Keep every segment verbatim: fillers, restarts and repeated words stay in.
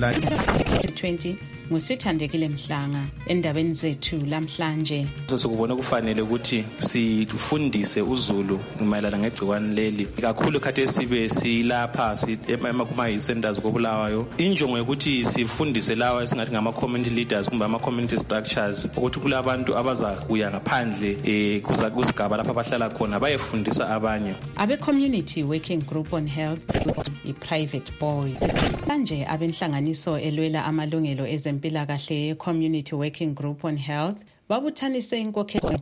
twenty ngusithandekile Mhlanga endabeni zethu lamhlanje. Sokubona kufanele ukuthi sifundise uZulu mayelana ngegciwane leli. Kakhulu khathesi sibe silapha kuma centers koBulawayo. Injongo ukuthi sifundise lawa esingathi ngama community leaders kumbe ama community structures ukuthi kulabantu abaza kuya ngaphandle eh kusigaba lapha abahlala khona bayefundisa abanye. Abe community working group on health i private boys. Manje abenhlanganiso elwela amalungelo ezempilakahle ye community working group on health babuthanise inkokhelo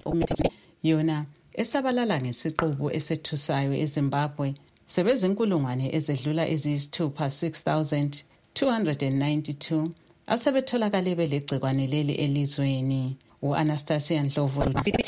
yona esabalala ngesiqubu esethusayo eZimbabwe sebezinkulungwane ezedlula eziyisithupha six thousand two hundred ninety-two asebetholakale belegcikwane leli elizweni. U-Anastasia Ndlovu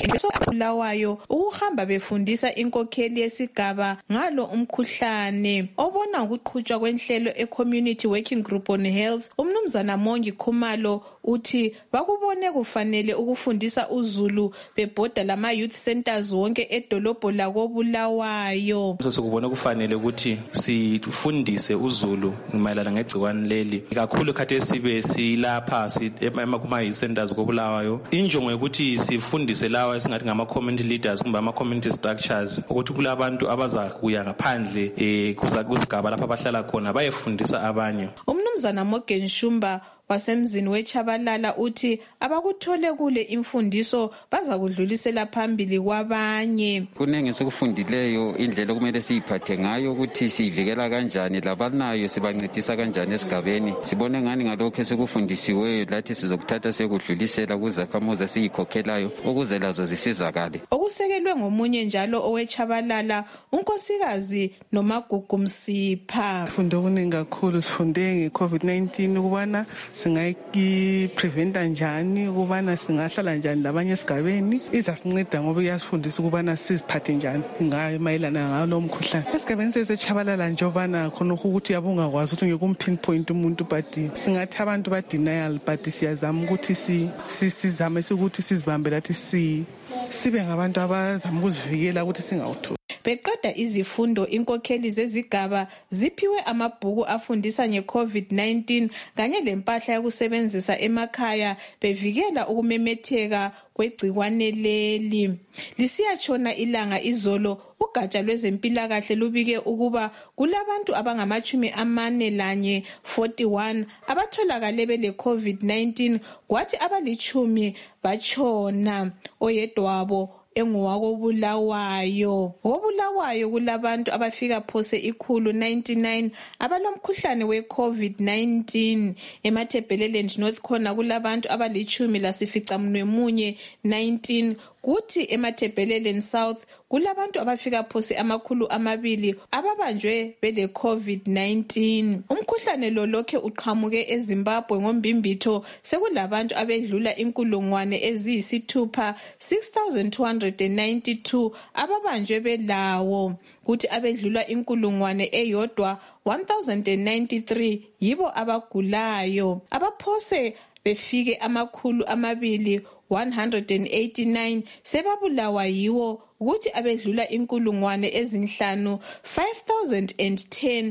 Bulawayo ukuhamba befundisa inkokheli yesigaba ngalo umkhuhlane obona ukuqhutshwa kwenhlelo e-community working group on health. Umnumzana Mongi Khumalo uthi bakubone kufanele ukufundisa uZulu bebhoda lama youth centers wonke edolobho lakoBulawayo. Sokubona kufanele ukuthi sifundise uZulu mayelana ngegciwane leli. Kakhulu khathesi sibe silapha kuma youth centers koBulawayo. Injongo ukuthi sifundise lawa esingathi ngama community leaders kumbe ama community structures ukuthi kulabantu abaza kuya ngaphandle eh kusigaba lapha abahlala khona bayefundisa abanye. Umnumzana Morgan Shumba wasemzini weChabalala uthi abakuthole kule imfundiso baza kudlulisela phambili kwabanye. Kunenge sekufundileyo indlela okumele siyiphathe ngayo ukuthi sivikela kanjani labanayo sibancedisa kanjani esigabeni. Sibone ngani ngalokho esekufundisiweyo lathi sizokuthatha sekudlulisela kuzakhamuza siyikhokhelayo ukuze lazo zisizakale. Okusekelwe ngomunye njalo oweChabalala unkosikazi noMagugu Msipha. Sifunde kuningi kakhulu, sifunde nge-COVID nineteen ukubana singayipreventa njani, ukubana singahlala njani labanye esigabeni. Izasinceda ngoba iyasifundisa ukubana siziphathe njani ngayo mayelana ngalo mkhuhlane. Esigabeni seseChabalala nje obana khona ukuthi yabungakwazi ukuthi ngekumpinpoint umuntu but singathi abantu ba denial but siyazama ukuthi si sizame ukuthi sizibambe lathi si sibe ngabantu abazama ukuzivikela ukuthi singawutholi. Beqeda izifundo inkokheli zezigaba ziphiwe amabhuku afundisa nge-COVID nineteen kanye lempahla yokusebenzisa emakhaya bevikela ukumemetheka kwegcikwane leli. Lisiyatshona ilanga izolo ugatsha lwezempilakahle lubike ukuba kulabantu abangamachumi amane lanye forty-one abatholakale bele COVID nineteen kwathi abalichumi bachona oyedwa wabo engowako Bulawayo. Wobulawayo kulabantu abafika phose ikhulu ninety-nine abalomkhuhlane we-COVID nineteen. EMathebeleland North khona kulabantu abalichumi lasificamunwemunye nineteen. Kuthi eMathebeleland South kulabantu abafika phose amakhulu amabili ababanjwe bele COVID nineteen. Umkhuhlane lo lokhe uqhamuke eZimbabwe ngombimbitho sekulabantu abedlula inkulungwane eziyisithupha six thousand two hundred ninety-two ababanjwe belawo. Kuthi abedlula inkulungwane eyodwa one thousand ninety-three yibo abagulayo. Abaphose befike amakhulu amabili one hundred eighty-nine sebabulawa yiwo ukuthi abedlula inkulungwane ezinhlanu five thousand ten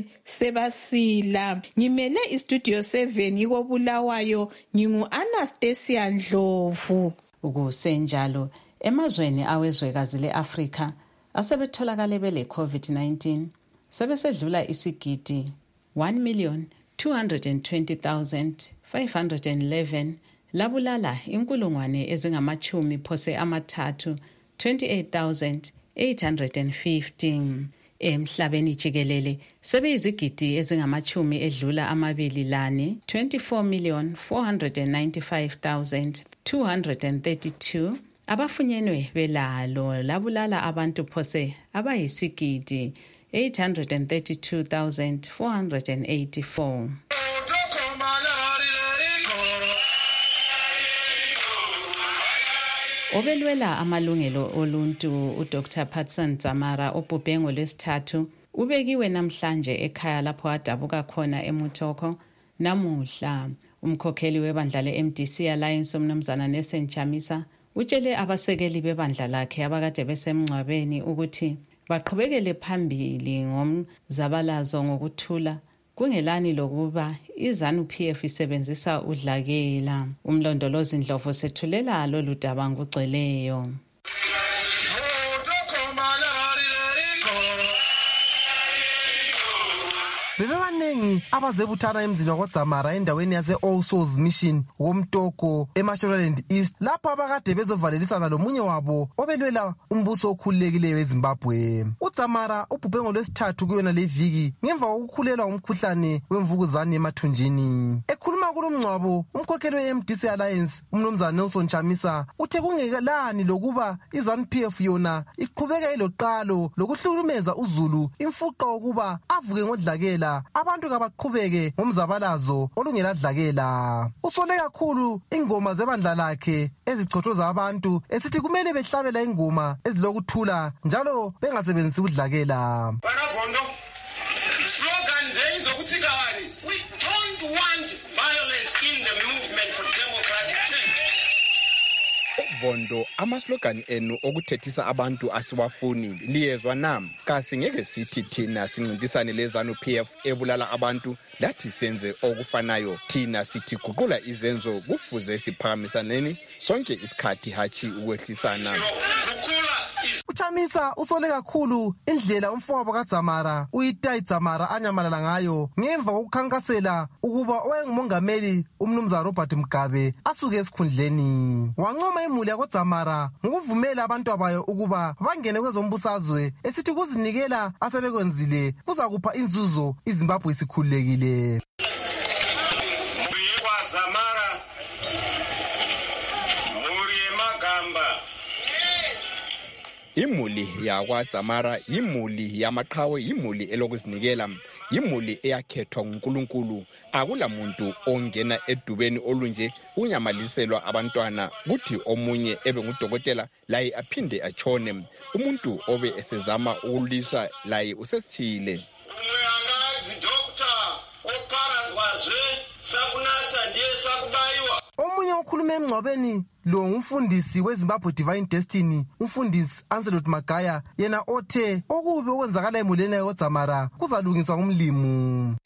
sebasila. Ngimele istudio seven yiko Bulawayo, ngingu Anastasia Ndlovu. Ukusenjalo emazweni awezwekazi leAfrika asebetholakale bele COVID nineteen sebesedlula isigidi one million two hundred twenty thousand five hundred eleven labulala inkulungwane ezingamachumi phose amathathu twenty-eight thousand eight hundred fifteen. Emhlabeni jikelele sebeyizigidi ezingamachumi edlula amabili lane twenty-four million four hundred ninety-five thousand two hundred thirty-two abafunyenwe belalo labulala abantu phose abayisigidi eight hundred thirty-two thousand four hundred eighty-four. Obelwela amalungelo oluntu uDr Patson Zamara obhubhe ngolwesithathu ubekiwe namhlanje ekhaya lapho adabuka khona eMutoko. Namuhla umkhokheli webandla le-M D C Alliance umnumzana Nelson Chamisa utshele abasekeli bebandla lakhe abakade besemngcwabeni ukuthi baqhubekele phambili ngomzabalazo ngokuthula kungelani lokuba iZANU P F isebenzisa udlakela. Umlondolozi Ndlovu sethulela lolu daba ngokugcweleyo. Bebebaningi abazebuthana emzini wakoDzamara endaweni yase All Souls Mission womtoko eMashonaland East lapho abakade bezovalelisana lomunye wabo obelwela umbuso okhululekileyo eZimbabwe. uDzamara ubhubhe ngolwesithathu kuyona leviki ngemva kokukhulelwa umkhuhlane wemvukuzane emathunjini. Ekhuluma kulomngcwabo umkhokheli we-M D C Alliance umnumzana Nelson Chamisa uthe kungekelani lokuba iZANU P F yona iqhubeka iloqalo lokuhlukumeza uZulu imfuqa ukuba avuke ngodlakela abantu kabaqhubeke ngomzabalazo olungeladlakela. Usole kakhulu ingoma zebandla lakhe ezichothoza abantu esithi kumele behlabela ingoma ezilokuthula njalo bengasebenzisi udlakela. Banagondo slogan zenzo ukuthi kawani we don't want violence in the movement for democratic change. Vondo amaslogan enu okuthethisa abantu asiwafuni liyezwa nam kasingeke sithi thina sincintisane leZANU P F ebulala abantu lathi senze okufanayo thina sithi guqula izenzo kufuze siphakamisaneni sonke isikhathi hachi ukwehlisana. Uchamisa usole kakhulu indlela umfowabo kaDzamara uyitai Dzamara anyamalala ngayo ngemva kokukhankasela ukuba owayengumongameli umnumzana Robert Mugabe asuke esikhundleni. Wancoma imuli yakoDzamara ngokuvumela abantu abayo ukuba bangene kwezombusazwe esithi kuzinikela asebekwenzile kuza kupha inzuzo iZimbabwe isikhululekile. Imuli yakwaDzamara imuli yamaqhawe imuli elokuzinikela imuli eyakhethwa nguNkulunkulu akula muntu ongena edubeni olunje unyamaliselwa abantwana kuthi omunye ebe ngudokotela laye aphinde achone umuntu obe esezama ukulisa laye usesithile. Uyangazi doctor oparazwazwe sakunatha ndiye sakubayiwa. Omunye okhuluma emngcwabeni lo ngumfundisi weZimbabwe Divine Destiny umfundisi Anselot Magaya yena othe okubi okwenzakala emuleni yakoDzamara kuzalungiswa ngumlimu.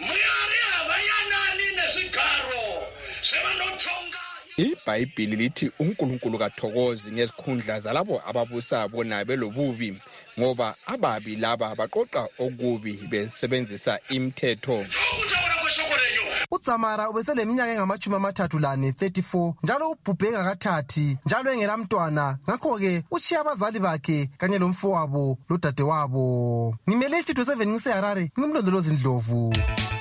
iBhayibhili lithi uNkulunkulu kathokozi ngezikhundla zalabo ababusa bona belobubi ngoba ababi laba baqoqa okubi besebenzisa imithetho. uDzamara ubeseleminyaka engamachumi amathathu lane thirty-four njalo ubhubhe ngakathathi njalo engelamntwana ngakho-ke ushiya abazali bakhe kanye lomfowabo lodadewabo. Ngimele iStudio seven ngiseHarare ngimlondolozi Ndlovu.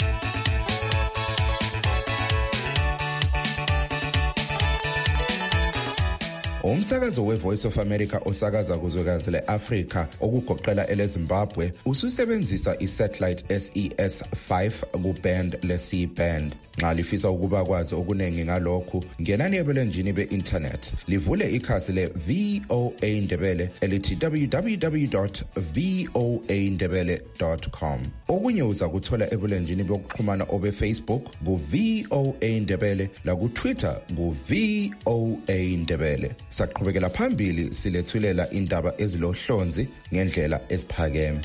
Umsakazo weVoice of America osakaza kuzwekazi leAfrika okugoqela eleZimbabwe ususebenzisa isatellite S E S five kuband le-C band. Nxa lifisa ukuba kwazi okunengi ngalokhu ngenani ebulenjini be-internet livule ikhasi le-V O A Ndebele elithi w w w dot voa ndebele dot com. Okunye uza kuthola ebulenjini bokuxhumana obe-Facebook ku-V O A Ndebele laku-Twitter ku-V O A Ndebele. Saqhubekela phambili silethulela indaba ezilohlonzi ngendlela esiphakeme.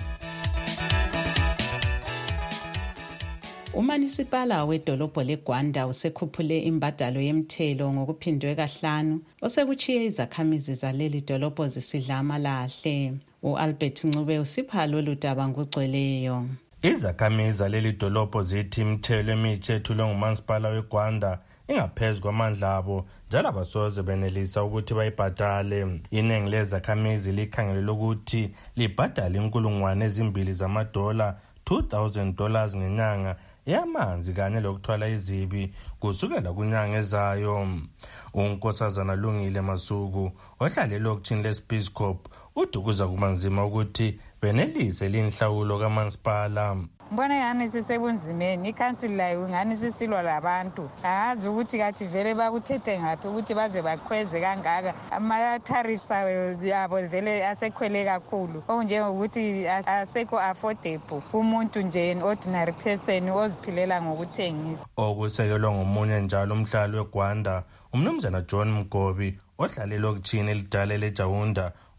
Umanisipala wedolobho leGwanda usekhuphule imbadalo yemthelo ngokuphindwe kahlanu osekuchiye izakhamizi zaleli dolobho zisidla amalahle. uAlbert Ncube usipha lolu daba ngokugcweleyo. Izakhamizi zaleli dolobho zithi imthelo emitsha ethulwe ngumanisipala weGwanda ingaphezu kwamandla abo njalo abasoze benelisa ukuthi bayibhadale. Iningi lezakhamizi likhangelele ukuthi libhadale inkulungwane ezimbili zamadola two thousand dollars ngenyanga yamanzi kanye lokuthwala izibi kusukela kunyanga ezayo. uNkosazana Lungile Masuku ohlale elokishini leSpeyscop uthi kuza kuba nzima ukuthi benelise linhlawulo kamasipala. Mbona yani sisebunzimeni ikhansili layo ngani sisilwa labantu azi ukuthi kathi vele bakuthethe ngaphi ukuthi baze bakhweze kangaka ama tariffs yabo vele asekhwele kakhulu okunjengokuthi asekho affordable umuntu nje ordinary person oziphilela ngokuthengisa. Okusekelwa ngomunye njalo umhlali weGwanda umnumzana John Mgobi ohlale elokishini elidala leJaunda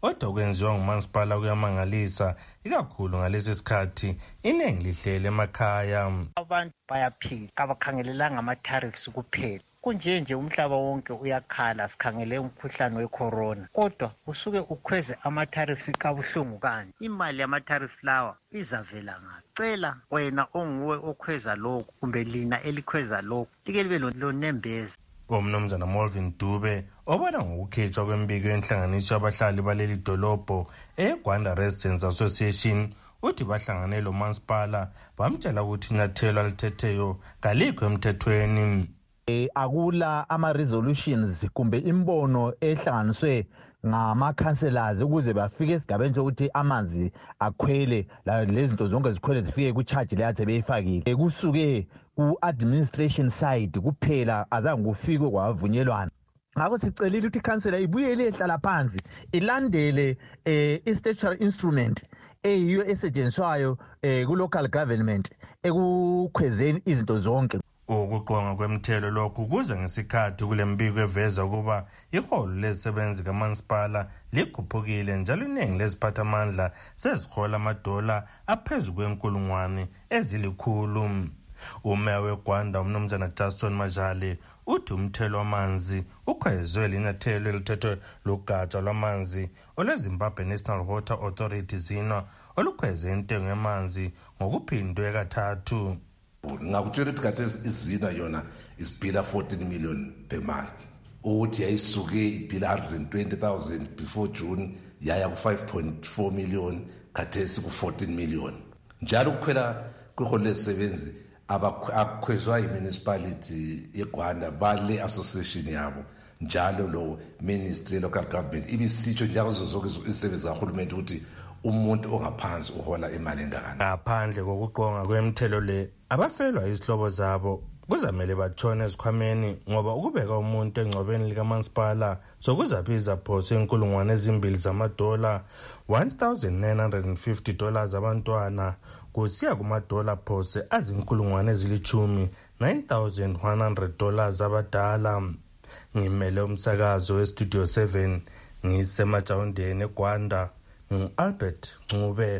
kodwa kwenziwa ngumasipala kuyamangalisa ikakhulu ngalesi sikhathi iningi lihlele emakhaya. Abantu bayaphila abakhangelelanga ama-tariffs kuphela. Kunje nje umhlaba wonke uyakhala sikhangele umkhuhlane wecorona, kodwa usuke ukhweze ama-tariffs kabuhlungu kanje. Imali yama-tariff lawa izavela ngaphi? Cela wena onguwe okhweza lokhu kumbe lina elikhweza lokhu like libe lonembeza. Umnumzana Molvin Dube obona ngokukhethwa kwembiko yenhlanganiso yabahlali baleli dolobho eGwanda Residents Association uthi bahlangane lo masipala bamtshela ukuthi inyathelo alithetheyo kalikho emthethweni. E, akula ama-resolutions kumbe imbono ehlanganiswe ngama-councillors ukuze bafike esigabeni sokuthi amanzi akhwele lezinto zonke zikhwele zifike ku-charge leyo athe beyifakile. Kusuke ku-administration side kuphela azange kufike kwavunyelwana. Ngakho sicelile ukuthi ikhansela ibuyele ehlala phansi ilandele eh, i-statutory instrument eyiyo esetshenziswayo eh, ku-local government ekukhwezeni izinto zonke. Ukuqonga kwemthelo lokhu kuze ngesikhathi kule mbiko eveza ukuba iholo lezisebenzi kamasipala likhuphukile njalo iningi leziphathamandla sezihola amadola aphezu kwenkulungwane ezilikhulu. Umeya weGwanda umnumzana Justin Majali uthi umthelo wamanzi ukhwezwe linyathelo elithethwe lugatsha lwamanzi olweZimbabwe National Water Authority zina olukhweze intengo yamanzi ngokuphindwe kathathu. Ngakutshela ukuthi kade izina yona isibhila fourteen million per month. Ukuthi yayisuke ibhila one hundred twenty thousand before June yaya ku five point four million kade siku fourteen million. Njalo ukukhwela kwiholo lezisebenzi abakhwezwa i-municipality yeGwanda bale association yabo njalo lo ministry local government ibisitsho njalo zonke izisebenzi kahulumeni ukuthi umuntu ongaphansi uhola imali engakani. Ngaphandle kokuqonga kwemthelo le abafelwa izihlobo zabo kuzamele batshone esikhwameni ngoba ukubeka umuntu engcwabeni likamasipala sokuzaphiza phose inkulungwane ezimbili zamadola one thousand nine hundred fifty dollars abantwana kusiya kumadola phose azinkulungwane ezilichumi nine thousand one hundred dollars abadala. Ngimele umsakazo westudio seven ngisemajawundeni eGwanda ngu-Albert Ncube.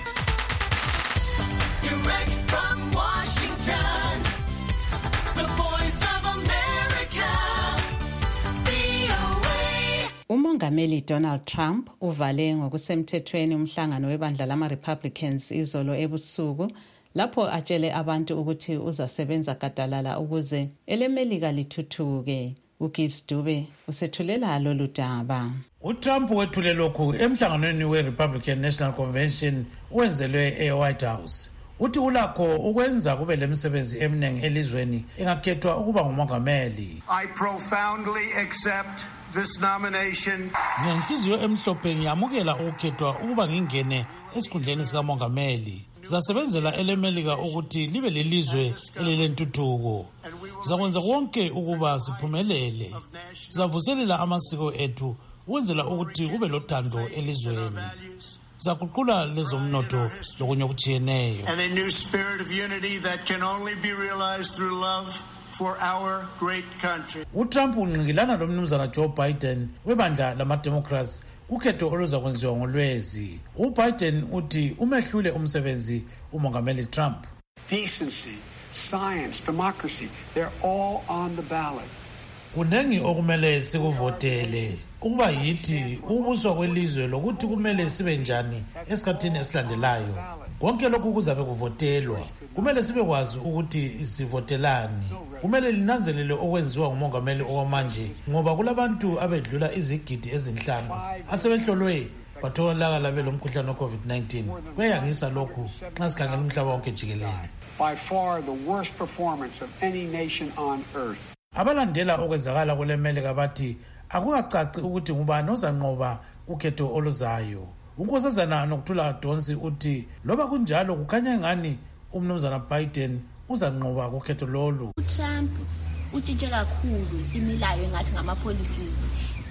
Direct from Washington, the voice of America, V O A. Umongameli Donald Trump uvale ngokusemthethweni umhlangano webandla lama-Republicans izolo ebusuku lapho atshele abantu ukuthi uzasebenza gadalala ukuze elemelika lithuthuke. uGibbs Dube usethulela lolu daba. uTrump wethule lokhu emhlanganweni we-Republican National Convention owenzelwe e-White House. Uthi ulakho ukwenza kube lemisebenzi eminingi elizweni engakhethwa ukuba ngumongameli. I profoundly accept this nomination. Ngenhliziyo emhlophe ngiyamukela ukukhethwa ukuba ngingene esikhundleni sikamongameli. Zasebenzela elemelika ukuthi libe lelizwe elilentuthuko. Zakwenza konke ukuba siphumelele. Zavuselela amasiko ethu ukwenzela ukuthi kube lothando elizweni. Zaguqula lezomnotho lokunye okujiyeneyo. And a new spirit of unity that can only be realized through love for our great country. uTrump unqingilana lomnumzana Joe Biden webandla lama-Democrats ukhetho oluza kwenziwa ngolwezi. uBiden uthi umehlule umsebenzi umongameli Trump. Decency, science, democracy, they're all on the ballot. Kunengi okumele sikuvotele ukuba yithi ubuswa kwelizwe lokuthi kumele sibe njani esikhathini esilandelayo. Konke lokhu kuzabe kuvotelwa. Kumele sibe kwazi ukuthi sivotelani. Kumele linanzelele okwenziwa ngumongameli okwamanje ngoba kulabantu abedlula izigidi ezinhlanu asebehlolwe batholakala belomkhuhlane we-COVID nineteen. Kuyangisa lokhu nxa sikhangela umhlaba wonke jikelele. By far the worst performance of any nation on earth. Abalandela okwenzakala kule Melika bathi akukacaci ukuthi ngubani ozanqoba ukhetho oluzayo. Unkosazana Nokuthula Donsi uthi loba kunjalo kukhanya ngani umnumzana Biden uzanqoba ukhetho lolu. Trump utshitshe kakhulu imilayo engathi ngama policies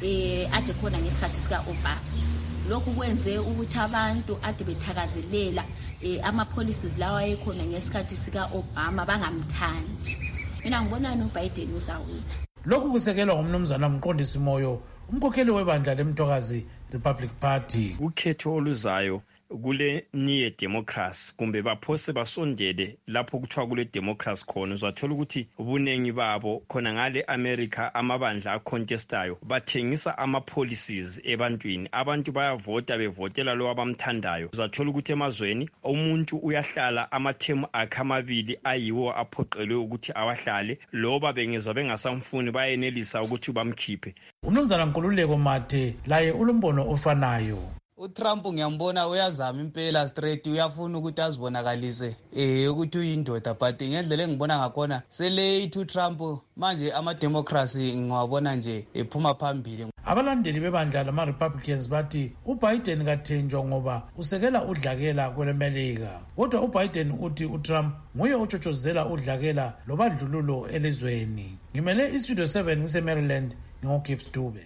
eh ade khona ngesikhathi sika Obama. Lokhu kwenze ukuthi abantu ade bethakazelela eh ama policies lawa ekhona ngesikhathi sika Obama bangamthandi. Mina ngibona no Biden uzawina. Lokhu kusekelwa ngumnumzana Mqondisi Moyo, umkhokheli webandla leMthokazi Republic Party. Ukhetho oluzayo kule niye democracy kumbe baphose basondele lapho kuthiwa kule democracy khona uzathola ukuthi ubunengi babo khona ngale America amabandla acontestayo bathengisa ama policies ebantwini, abantu bayavota bevotela lo abamthandayo. Uzathola ukuthi emazweni umuntu uyahlala amathemu akhe amabili ayiwo aphoqelwe ukuthi awahlale, loba bengezwa bengasamfuni bayenelisa ukuthi bamkhiphe. Umnumzana Nkululeko Mathe laye ulumbono ofanayo. uTrump ngiyambona uyazama impela straight, uyafuna ukuthi azibonakalise eh ukuthi uyindoda, but ngendlela engibona ngakhona selate uTrump manje ama democracy ngiwabona nje ephuma phambili. Abalandeli bebandla lama Republicans bathi uBiden kathenjwa ngoba usekela udlakela kwelemelika, kodwa uBiden uthi uTrump nguye otshotshodzela udlakela lobandlululo elizweni. Ngimele iStudio seven ngise Maryland, ngoGibbs Dube.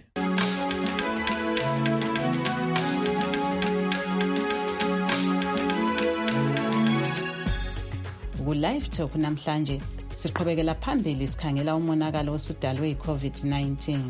Ku-Live Talk namhlanje siqhubekela phambili sikhangela umonakalo osudalwe yi-COVID nineteen.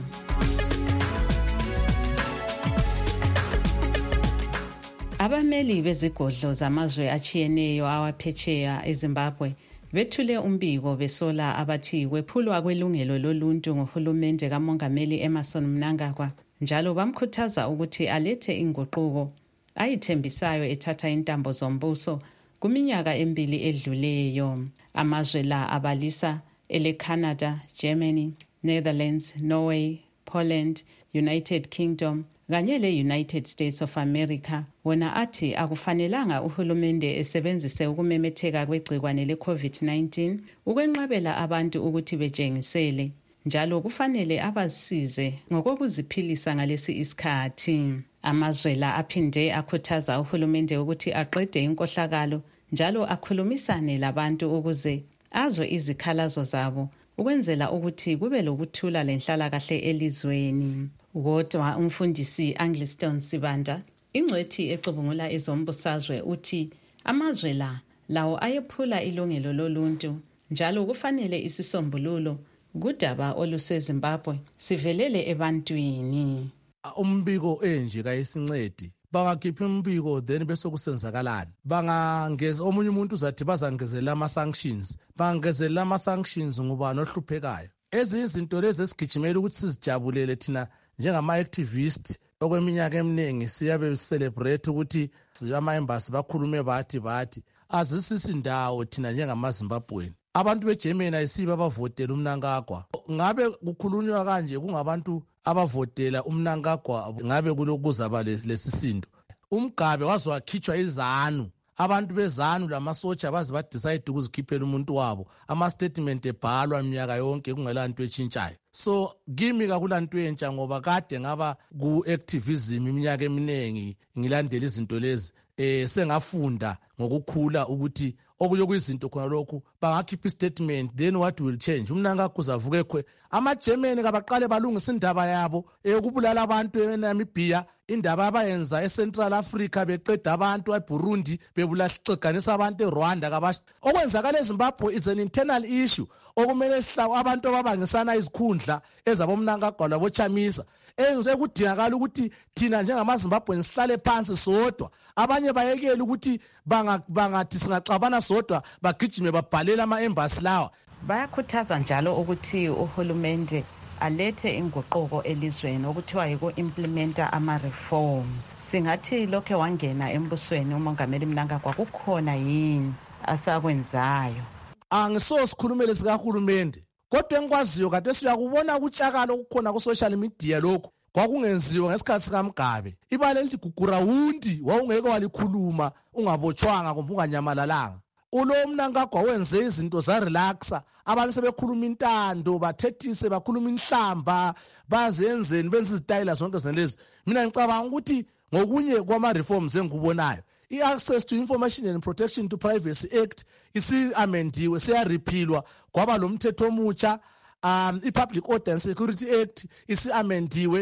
Abameli bezigodlo zamazwe achiyeneyo awaphetsheya eZimbabwe bethule umbiko besola abathi kwephulwa kwelungelo loluntu nguhulumende kamongameli Emmerson Mnangagwa, njalo bamkhuthaza ukuthi alethe inguquko ayithembisayo ethatha intambo zombuso kuminyaka emibili edluleyo. Amazwe la abalisa ele Canada, Germany, Netherlands, Norway, Poland, United Kingdom kanye le United States of America. Wona athi akufanelanga uhulumende esebenzise ukumemetheka kwegcikwane le-COVID nineteen ukwenqabela abantu ukuthi bejengisele, njalo kufanele abasize ngokokuziphilisa ngalesi isikhathi. Amazwe la aphinde akhuthaza uhulumende ukuthi aqede inkohlakalo njalo akhulumisane labantu ukuze azwe izikhalazo zabo ukwenzela ukuthi kube lokuthula lenhlalakahle elizweni. Kodwa umfundisi Angliston Sibanda, ingcwethi ecubungula ezombusazwe, uthi amazwe la lawo ayephula ilungelo loluntu njalo kufanele isisombululo kudaba oluseZimbabwe sivelele ebantwini. Umbiko enje kayisincedi, bangakhipha umbiko then bese kusenzakalani. Bangangeza omunye umuntu uzathi bazangezela ama sanctions, bangangezela ama sanctions ngoba nohluphekayo. Ezinye izinto lezi esigijimela ukuthi sizijabulele thina njengama activist okweminyaka eminingi siyabe celebrate ukuthi ama embassy bakhulume bathi bathi azisisi indawo thina njengamaZimbabweni. Abantu beGermany ayisiba abavotela uMnangagwa. Ngabe kukhulunywa kanje kungabantu abavotela uMnangagwa, ngabe kulokuzaba lesisindo. Umgabe wazowakhitshwa izanu, abantu bezanu lamasotsha baze badecide ukuzikhiphela umuntu wabo, ama statement ebhalwa iminyaka yonke kungela nto etshintshayo. So kimi kakulanto entsha ngoba kade ngaba ku activism iminyaka eminingi ngilandela izinto lezi, eh sengafunda ngokukhula ukuthi okuyo kwizinto khona lokhu bangakhipha statement then what will change. Umnangagwa uzavuke khwe amaGermany kabaqale balungisa indaba yabo eyokubulala abantu eNamibia, indaba abayenza eCentral Africa beqeda abantu eBurundi bebulahleganisa abantu eRwanda kabash. Okwenzakala eZimbabwe is an internal issue okumele sihlawo abantu ababangisana izikhundla ezabomnangagwa labochamisa. Enze kudingakala ukuthi thina njengamaZimbabwe sihlale phansi sodwa, abanye bayekele ukuthi bangathi singaxabana sodwa bagijime babhalela ama-embassy lawa. Bayakhuthaza njalo ukuthi uhulumende alethe inguquko elizweni okuthiwa yiku-implementa ama-reforms. Singathi lokhe wangena embusweni umongameli Mnangagwa kukhona yini asakwenzayo? Angiso sikhulumele sikahulumende, kodwa engikwaziyo kade siyakubona ukutshakala okukhona ku-social media lokhu kwakungenziwa ngesikhathi sikaMgabe. Ibala elithi gugurawundi wawungeke walikhuluma ungabotshwanga kumbe unganyamalalanga. Ulo Mnangagwa wenze izinto za relaxa, abantu sebekhuluma intando bathethise bakhuluma inhlamba bazenzeni benza izitayila zonke zinelezi. Mina ngicabanga ukuthi ngokunye kwama reforms engikubonayo, i-Access to Information and Protection to Privacy Act isi-amendiwe, siyarepealwa kwaba lo mthetho omutsha. Um, i-Public Order and Security Act isi-amendiwe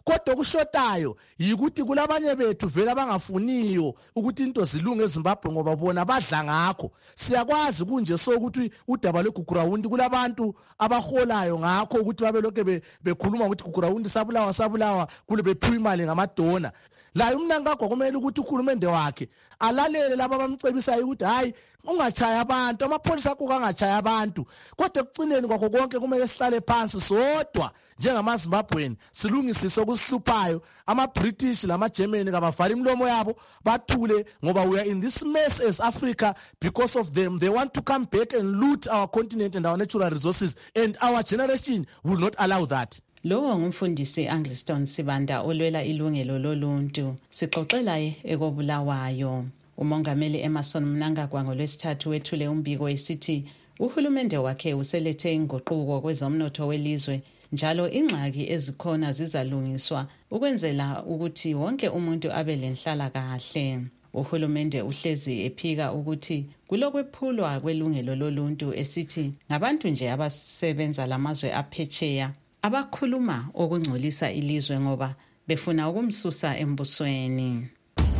kodwa okushotayo yikuthi kulabanye bethu vele abangafuniyo ukuthi into zilunge eZimbabwe ngoba bona badla ngakho. Siyakwazi kunje so ukuthi udaba lweGugurawundi kulabantu abaholayo ngakho ukuthi babe lokho bekhuluma ukuthi Gugurawundi sabulawa sabulawa kule bephiwa imali ngamadona. La umnankagwa kumele ukuthi ukhulumende wakhe alalele laba abamcebisayo ukuthi hayi ungachaya abantu, amapholisa akho angachaya abantu, kodwa ekucineni kwakho konke kumele sihlale phansi sodwa njengamaZimbabweni silungisise okusihluphayo. Ama-British lama-Germany kabavala imlomo yabo bathule ngoba we are in this mess as Africa because of them. They want to come back and loot our continent and our natural resources, and our generation will not allow that. Lowo ngumfundisi Angliston Sibanda olwela ilungelo loluntu. Sixoxela ekobulawayo. Umongameli Emerson Mnangagwa ngolwesithathu wethule umbiko esithi uhulumende wakhe uselethe inguquko kwezomnotho welizwe njalo ingxaki ezikhona zizalungiswa ukwenzela ukuthi wonke umuntu abe lenhlala kahle. Uhulumende uhlezi ephika ukuthi kulokwephulwa kwelungelo loluntu esithi ngabantu nje abasebenza lamazwe aphetsheya abakhuluma okungcolisa ilizwe ngoba befuna ukumsusa embusweni.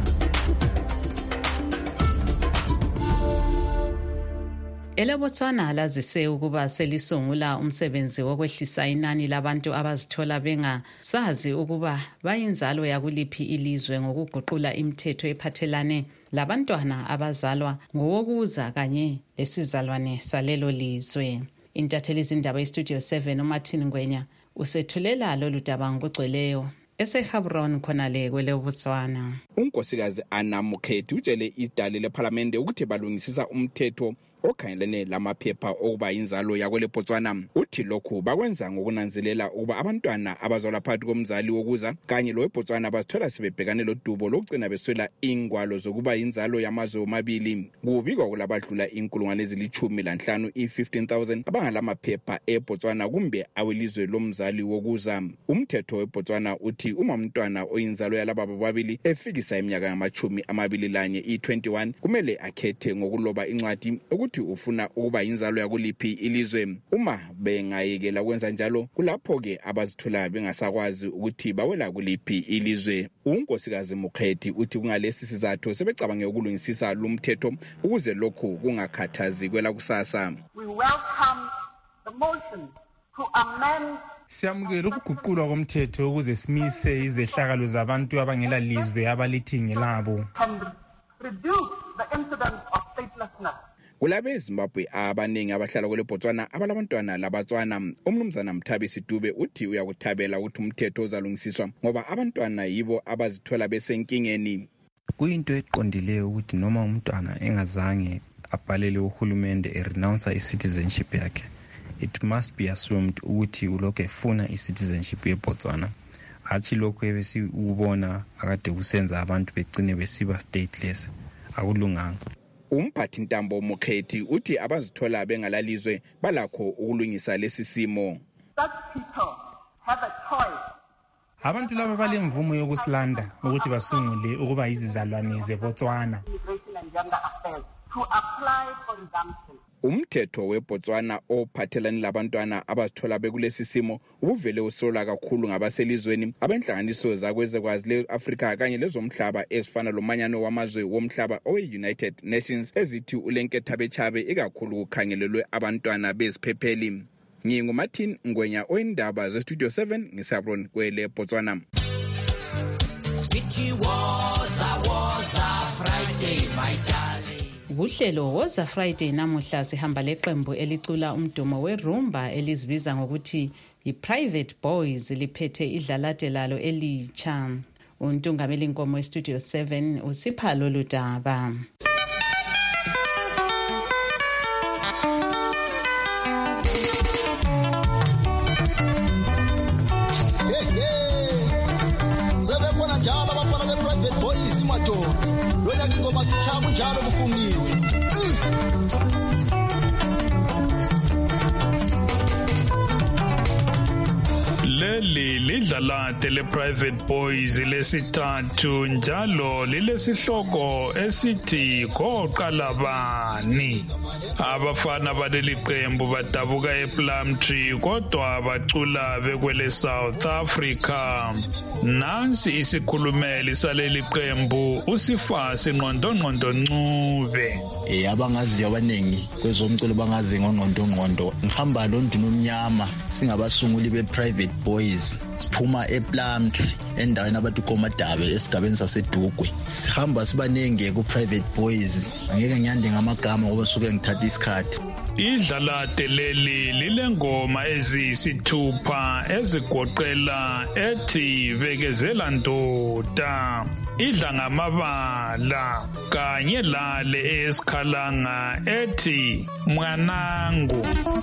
EleBotswana lazise ukuba selisungula umsebenzi wokwehlisa inani labantu abazithola bengasazi ukuba bayinzalo yakuliphi ilizwe ngokuguqula imithetho ephathelane labantwana abazalwa ngowokuza kanye lesizalwane salelo lizwe. Intatheli izindaba eStudio seven uMartin Ngwenya usethulela lolu daba ngokugcweleyo eseHebron khonale kweleBotswana. Unkosikazi Anna Mokhethi utshele idale leParliament ukuthi balungisisa umthetho okhangelene lamaphepha okuba inzalo yakweleBotswana. Uthi lokhu bakwenza ngokunanzelela ukuba abantwana abazalwa phakathi komzali wokuza kanye loweBotswana bazithola sebebhekane lodubo lokugcina beswela ingwalo zokuba inzalo yamazwe omabili. Kubikwa kulabadlula inkulungwane ezilithumi lanhlanu i-fifteen thousand abangalamaphepha eBotswana kumbe awelizwe lomzali wokuza. Umthetho weBotswana uthi uma umntwana oyinzalo yalaba bobabili efikisa iminyaka yamachumi amabili lanye i-twenty-one kumele akhethe ngokuloba incwadi ukuthi ufuna ukuba inzalo yakuliphi ilizwe. Uma bengayekela ukwenza njalo kulapho ke abazithola bengasakwazi ukuthi bawela kuliphi ilizwe. Unkosikazi Mokhethi uthi kungalesi sizathu sebecabange ukulungisisa lumthetho ukuze lokhu kungakhathazi kwela kusasa. We welcome the motion to amend Siyamukela ukuguqulwa komthetho ukuze simise izehlakalo zabantu abangela lizwe abalithingelabo. Reduce the incidence of statelessness. Kulabe eZimbabwe abaningi abahlala kweleBotswana abalabantwana labatswana. Umnumzana Mthabisi Dube uthi uyakuthabela ukuthi umthetho uzalungisiswa ngoba abantwana yibo abazithola besenkingeni. Kuyinto eqondileyo ukuthi noma umntwana engazange abhalele uhulumende erenounce i-citizenship yakhe, it must be assumed ukuthi ulokhu efuna i-citizenship yeBotswana. Hathi lokhu ebesi ubona akade kusenza abantu begcine besiba stateless akulunganga. Umphathi Ntambo Mokhethi uthi abazithola bengalalizwe balakho ukulungisa lesi simo. Such people have a choice. Abantu laba balemvumo yokusilanda ukuthi basungule ukuba izizalwane zeBotswana. To apply for redemption. Umthetho weBotswana ophathelane labantwana abazithola bekulesi simo ubuvele usola kakhulu ngabaselizweni abenhlanganiso zakwezekwazi le-Afrika kanye lezomhlaba ezifana lomanyano wamazwe womhlaba owe-United Nations ezithi ulenkethabechabe ikakhulu kukhangelelwe abantwana beziphepheli. NginguMartin Ngwenya oyindaba zeStudio seven ngeSabron kweleBotswana. It was a was a Friday my darling. Uhlelo Woza Friday namuhla sihamba leqembu elicula umdumo werumba elizibiza ngokuthi i-Private Boys liphethe idlalade lalo elitsha. Untungameli inkomo eStudio seven usipha lolu daba. Sebekhona njalo abafana be-Private Boys imadoda. Lonyaka ingoma sichaba njalo kufungiwe. Leli lidlala Idlalade le-Private Boys lesithathu njalo lilesihloko esithi Goqala Bani. Abafana baleli qembu badabuka ePlumtree kodwa bacula bekwele South Africa. Nansi isikhulumeli saleli qembu uSifasi Ngqondo Ncube. Eh abangaziyo abanengi kwezomculo bangazi ngqondo ngqondo. Ngihamba lo Nduna Omnyama singabasunguli be-Private Boys. Siphuma ePlumtree endaweni abathi Komadabe esigabeni saseDugwe. Sihamba sibanenge ku-Private Boys. Angeke ngiyande ngamagama ngoba suke ngithatha isikhathi. Idlalade leli lilengoma eziyisithupha ezigoqela ethi Bekezela Ndoda, Idla Ngamabala kanye lale esikhalanga ethi Mwanangu.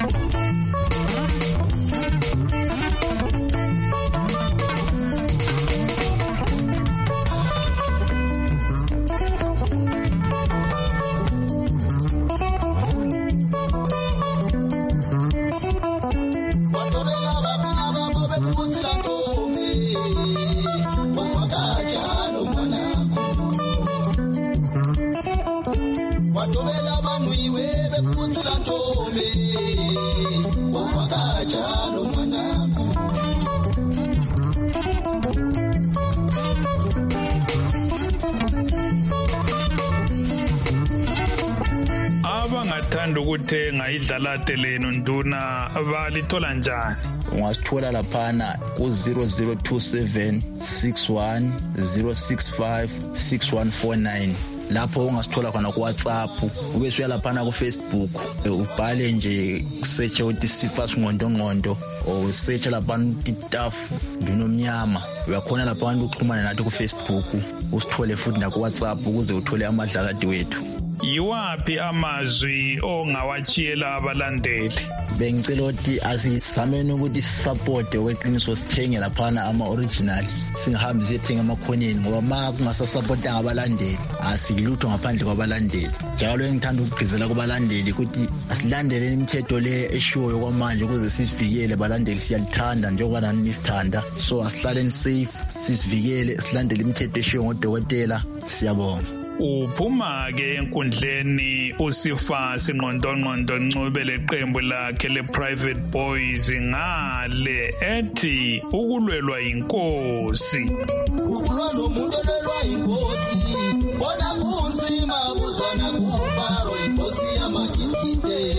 Abangathanda ukuthenga idlalade lenu Nduna balithola njani? Ungasithola laphana ku zero zero two seven six one zero six five six one four nine. Lapho ungasithola khona ku WhatsApp, ube suya laphana ku Facebook, ubhale nje search uthi Sifasi Ngqondo Ngqondo o search laphana iTaf Nduna Omnyama. Uyakhona lapha abantu uxhumana nathi ku Facebook, usithole futhi na ku WhatsApp ukuze uthole amadlalade wethu. Yiwapi amazwi ongawachiyela abalandeli? Bengicela ukuthi asizameni ukuthi support okweqiniso sithenge laphana ama original, singahambi siyethenga emakhoneni ngoba ma kungasasupportanga abalandeli asilutho ngaphandle kwabalandeli. Njalo engithanda ukugqizela kubalandeli ukuthi asilandele imithetho le eshiwo kwamanje ukuze sisivikele abalandeli, siyalithanda njengoba nani nisithanda, so asihlaleni safe, sisivikele, silandele imithetho eshiwo ngodokotela. Siyabonga. Uphuma ke enkundleni uSifasi Ngqondo Ncube leqembu lakhe le-Private Boys ngale ethi ukulwelwa inkosi. Ukulwa nomuntu olwelwa inkosi, bona kunzima kuzana kufaro inkosi yamakitite.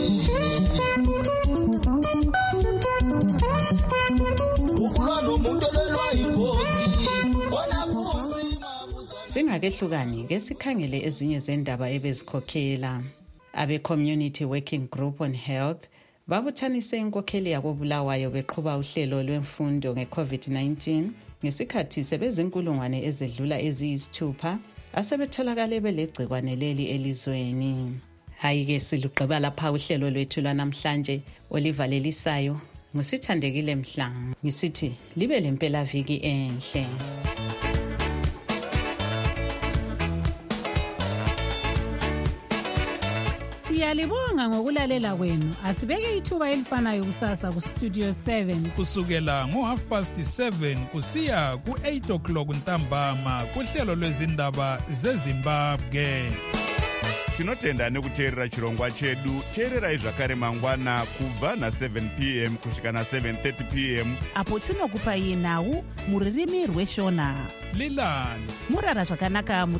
Ukulwa nomuntu olwelwa inkosi, bona kunzima. Singakehlukani ke sikhangele ezinye zendaba ebezikhokhela. Abe-Community Working Group on Health babuthanise inkokheli yako Bulawayo beqhuba uhlelo lwemfundo nge-COVID nineteen ngesikhathi sebezinkulungwane ezedlula eziyisithupha asebetholakale belegcikwane leli elizweni. Hayi-ke siluqeba lapha uhlelo lwethu lwanamhlanje olivalelisayo ngusithandekile Mhlanga. Ngisithi libe lempelaviki enhle. Siyalibonga ngokulalela kwenu. Asibeke ithuba elifanayo kusasa ku Studio seven kusukela ngo half past seven kusiya ku eight o'clock ntambama kuhlelo lwezindaba zeZimbabwe. Tinotenda nekuteerera chirongwa chedu. Teererai zvakare mangwana kubva na seven p m kusvika na seven thirty p m apo tinokupai nhau muririmi rweshona. Lilani murara zvakanaka.